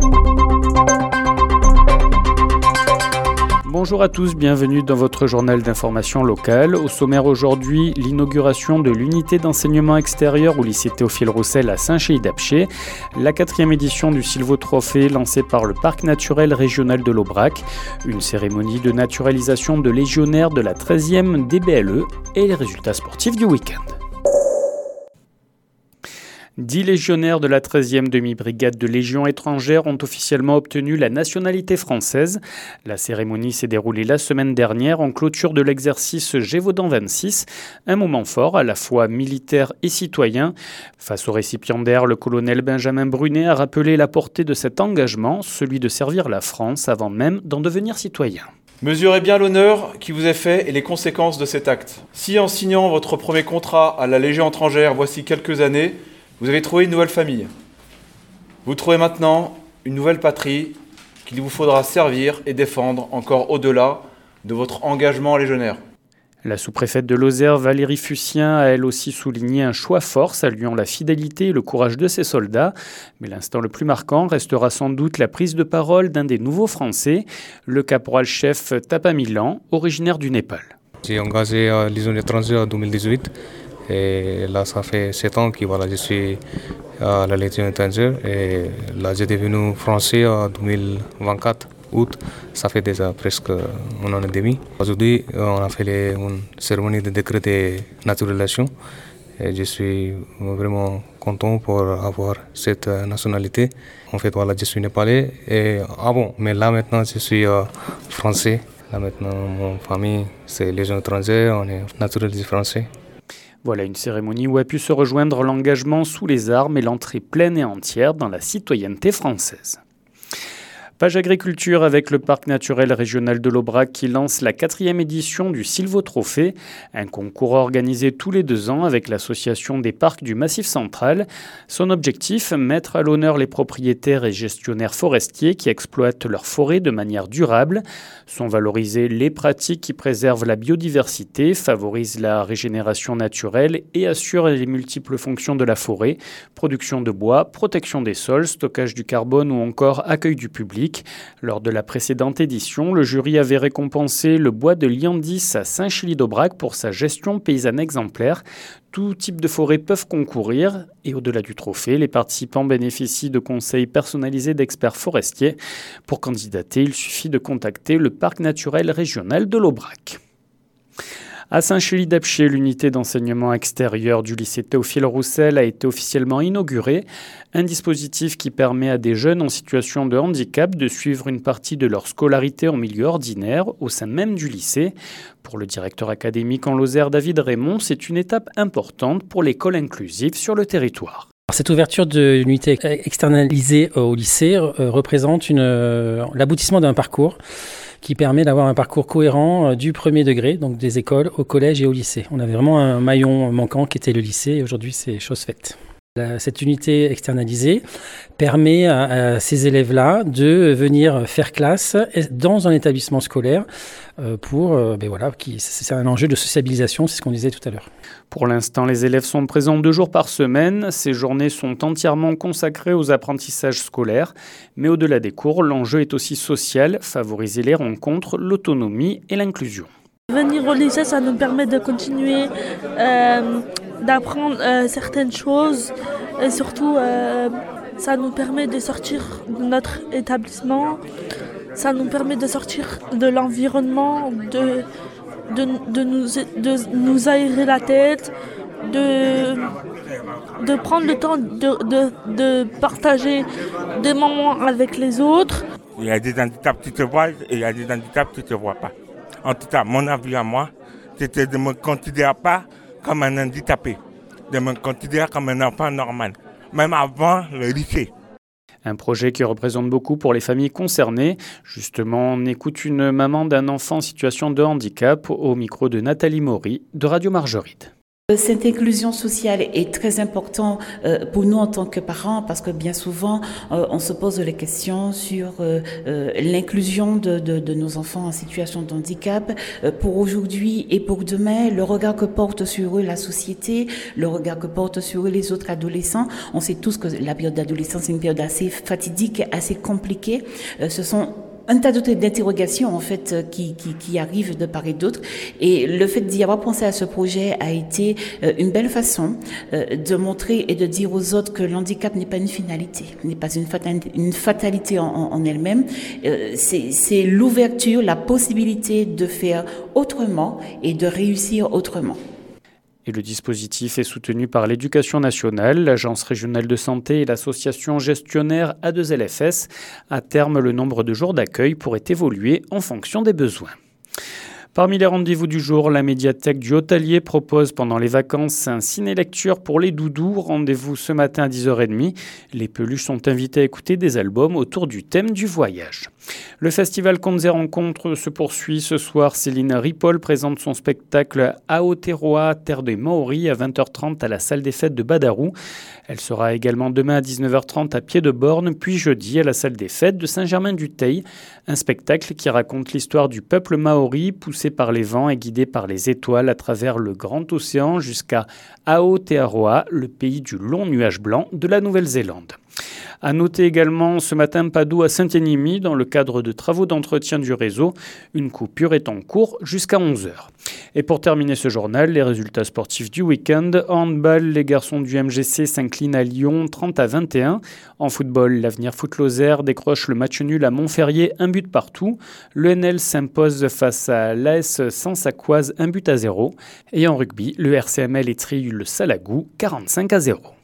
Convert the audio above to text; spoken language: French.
Bonjour à tous, bienvenue dans votre journal d'information locale. Au sommaire aujourd'hui, l'inauguration de l'unité d'enseignement extérieur au lycée Théophile Roussel à Saint-Chély-d'Apcher, la 4e édition du Sylvotrophée lancée par le parc naturel régional de l'Aubrac, une cérémonie de naturalisation de légionnaires de la 13e DBLE et les résultats sportifs du week-end. 10 légionnaires de la 13e demi-brigade de Légion étrangère ont officiellement obtenu la nationalité française. La cérémonie s'est déroulée la semaine dernière en clôture de l'exercice Gévaudan 26, un moment fort à la fois militaire et citoyen. Face au récipiendaire, le colonel Benjamin Brunet a rappelé la portée de cet engagement, celui de servir la France avant même d'en devenir citoyen. Mesurez bien l'honneur qui vous est fait et les conséquences de cet acte. Si en signant votre premier contrat à la Légion étrangère voici quelques années, vous avez trouvé une nouvelle famille. Vous trouvez maintenant une nouvelle patrie qu'il vous faudra servir et défendre encore au-delà de votre engagement légionnaire. La sous-préfète de Lozère, Valérie Fussien, a elle aussi souligné un choix fort saluant la fidélité et le courage de ses soldats. Mais l'instant le plus marquant restera sans doute la prise de parole d'un des nouveaux Français, le caporal-chef Tapa Milan, originaire du Népal. J'ai engagé à Légion étrangère en 2018. Et là, ça fait 7 ans que je suis à la Légion étrangère. Et là, j'ai devenu français en 2024, août. Ça fait déjà presque un an et demi. Aujourd'hui, on a fait une cérémonie de décret de naturalisation. Et je suis vraiment content pour avoir cette nationalité. En fait, voilà, je suis népalais. Mais là, maintenant, je suis français. Là, maintenant, mon famille, c'est Légion étrangère. On est naturalisé français. Voilà une cérémonie où a pu se rejoindre l'engagement sous les armes et l'entrée pleine et entière dans la citoyenneté française. Page agriculture avec le parc naturel régional de l'Aubrac qui lance la 4e édition du Sylvotrophée, un concours organisé tous les 2 ans avec l'association des parcs du Massif central. Son objectif, mettre à l'honneur les propriétaires et gestionnaires forestiers qui exploitent leurs forêts de manière durable. Sont valorisées les pratiques qui préservent la biodiversité, favorisent la régénération naturelle et assurent les multiples fonctions de la forêt, production de bois, protection des sols, stockage du carbone ou encore accueil du public. Lors de la précédente édition, le jury avait récompensé le bois de Liandis à Saint-Chély-d'Aubrac pour sa gestion paysanne exemplaire. Tout type de forêt peuvent concourir et au-delà du trophée, les participants bénéficient de conseils personnalisés d'experts forestiers. Pour candidater, il suffit de contacter le parc naturel régional de l'Aubrac. À Saint-Chély-d'Apcher, l'unité d'enseignement extérieur du lycée Théophile Roussel a été officiellement inaugurée. Un dispositif qui permet à des jeunes en situation de handicap de suivre une partie de leur scolarité en milieu ordinaire au sein même du lycée. Pour le directeur académique en Lozère, David Raymond, c'est une étape importante pour l'école inclusive sur le territoire. Cette ouverture de l'unité externalisée au lycée représente l'aboutissement d'un parcours qui permet d'avoir un parcours cohérent du premier degré, donc des écoles, au collège et au lycée. On avait vraiment un maillon manquant qui était le lycée et aujourd'hui c'est chose faite. Cette unité externalisée permet à ces élèves-là de venir faire classe dans un établissement scolaire c'est un enjeu de sociabilisation, c'est ce qu'on disait tout à l'heure. Pour l'instant, les élèves sont présents 2 jours par semaine. Ces journées sont entièrement consacrées aux apprentissages scolaires. Mais au-delà des cours, l'enjeu est aussi social, favoriser les rencontres, l'autonomie et l'inclusion. Venir au lycée, ça nous permet de continuer d'apprendre certaines choses et surtout ça nous permet de sortir de notre établissement, ça nous permet de sortir de l'environnement, de nous aérer la tête, de prendre le temps de partager des moments avec les autres. Il y a des handicaps qui te voient et il y a des handicaps qui ne te voient pas. En tout cas, mon avis à moi, c'était de ne me considérer pas comme un handicapé, de me considérer comme un enfant normal, même avant le lycée. Un projet qui représente beaucoup pour les familles concernées. Justement, on écoute une maman d'un enfant en situation de handicap au micro de Nathalie Maury de Radio Margeride. Cette inclusion sociale est très importante pour nous en tant que parents parce que bien souvent on se pose les questions sur l'inclusion de nos enfants en situation de handicap pour aujourd'hui et pour demain, le regard que porte sur eux la société, le regard que porte sur eux les autres adolescents. On sait tous que la période d'adolescence est une période assez fatidique, assez compliquée. Ce sont un tas d'interrogations en fait qui arrivent de part et d'autre, et le fait d'y avoir pensé à ce projet a été une belle façon de montrer et de dire aux autres que l'handicap n'est pas une finalité, n'est pas une fatalité en elle-même. C'est l'ouverture, la possibilité de faire autrement et de réussir autrement. Et le dispositif est soutenu par l'Éducation nationale, l'Agence régionale de santé et l'association gestionnaire A2LFS. À terme, le nombre de jours d'accueil pourrait évoluer en fonction des besoins. Parmi les rendez-vous du jour, la médiathèque du Haut-Allier propose pendant les vacances un ciné-lecture pour les doudous. Rendez-vous ce matin à 10h30. Les peluches sont invitées à écouter des albums autour du thème du voyage. Le festival Contes et Rencontres se poursuit ce soir. Céline Ripoll présente son spectacle Aotearoa, terre des Maoris, à 20h30 à la salle des fêtes de Badarou. Elle sera également demain à 19h30 à Pied-de-Borne, puis jeudi à la salle des fêtes de Saint-Germain-du-Teil. Un spectacle qui raconte l'histoire du peuple maori, poussé par les vents et guidé par les étoiles à travers le grand océan jusqu'à Aotearoa, le pays du long nuage blanc de la Nouvelle-Zélande. À noter également ce matin Padoue à Saint-Énimie dans le cadre de travaux d'entretien du réseau. Une coupure est en cours jusqu'à 11h. Et pour terminer ce journal, les résultats sportifs du week-end. En handball, les garçons du MGC s'inclinent à Lyon 30-21. En football, l'Avenir Foot Lozère décroche le match nul à Montferrier, 1 but partout. Le NL s'impose face à l'AS Sansacoise, 1 but à 0. Et en rugby, le RCML étrille le Salagou, 45-0.